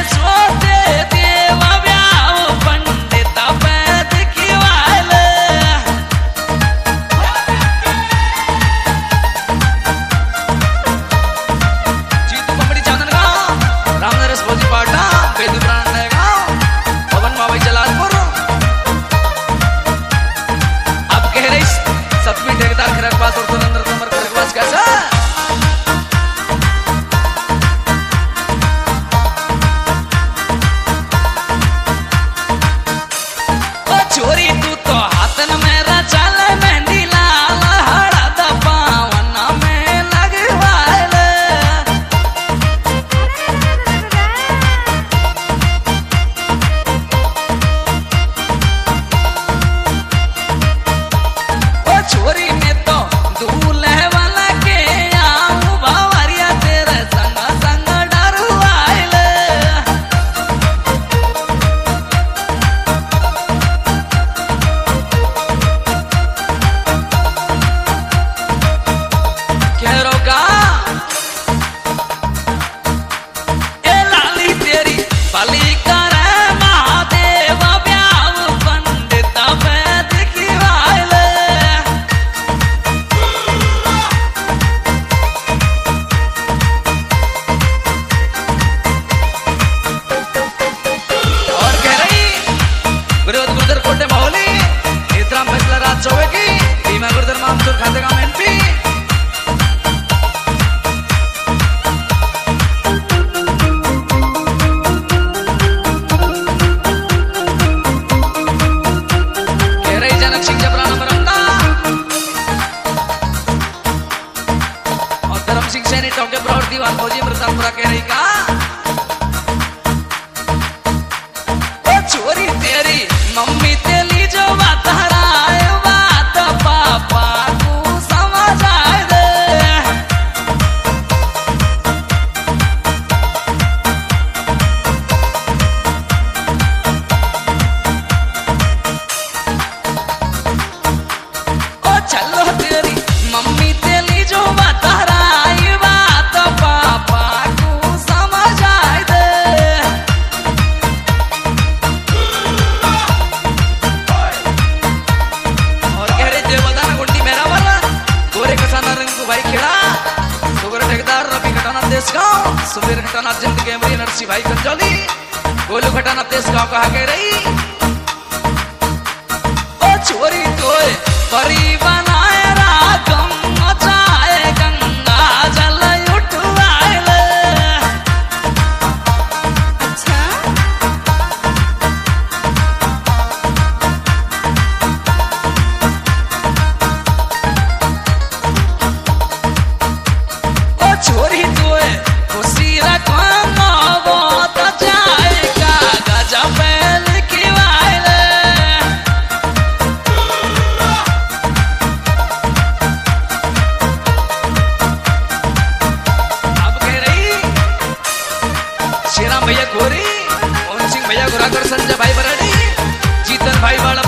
फौजी प्रतापपुरा कह रही का छोरी तेरी मम्मी तेली जो बात हराए बात पापा तू समझ आए दे ओ चलो तेरी मम्मी तेली जो बात हराए बात पापा तू समझ आए दे भाई खेड़ा सुगर ठेकेदार रवि घटाना देश गाँव सुबीर घटाना जिंदगी मरी नरसी भाई कंजौली गोलू घटाना देश गाँव कहा के रही ओ छोरी तोय परी बनाए रागम मचाए गंगा जल उठवाए ले अच्छा छोरी तोय खुशी रखना बहुत जाएगा गजब लिखवाए अब कह रही श्रीराम भैया गोरी मोहन सिंह भैया गुराकर संजय भाई बराड़ी जीतन भाई वाला